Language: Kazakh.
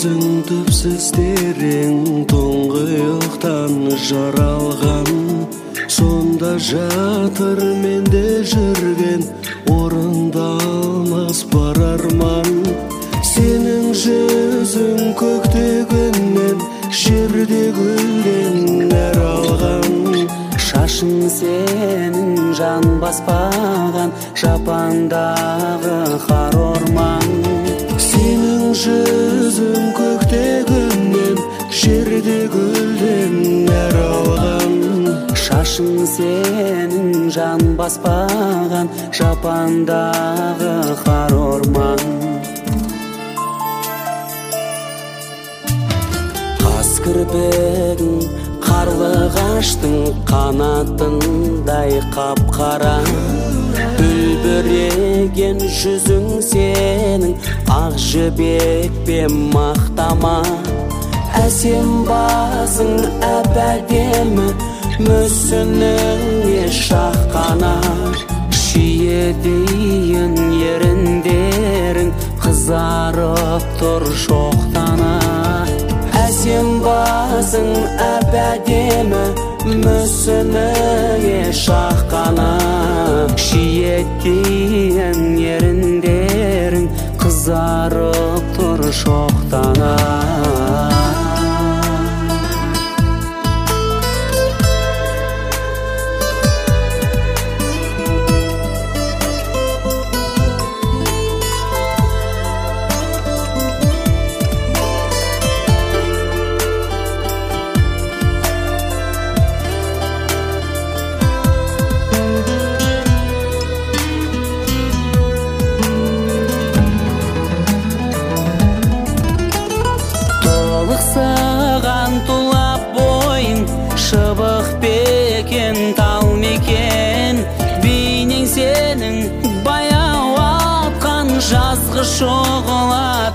жүзің түпсіз терең тұңғиықтан жаралған, сонда жатыр менде жүрген орындалмас бар арман. Сенің жүзің көкте күннен, жерде гүлден нәр алған. Шашың сенің жан баспаған жапандағы қар орман. Сенің жүзің көкте күннен, жерде гүлден нәр алған. Шашың сенің жан баспаған жапандағы қар орман. Қас кірпігің қарлығаштың қанатындай қап-қара. Үлбіреген жүзің сенің ақ жібек пен мақтама. Әсем басың әп-әдемі, мүсініңе шаққана. Шиедейін еріндерің қызарып тұр шоқтана. Әсем басың әп-әдемі, мүсініңе шаққана. Шиедейін еріндерің қызарып тұр шоқтана. Саған тулап бойың, шыбық бекен тал мекен. Бейнең сенің баяу атқан жазғы шоғыла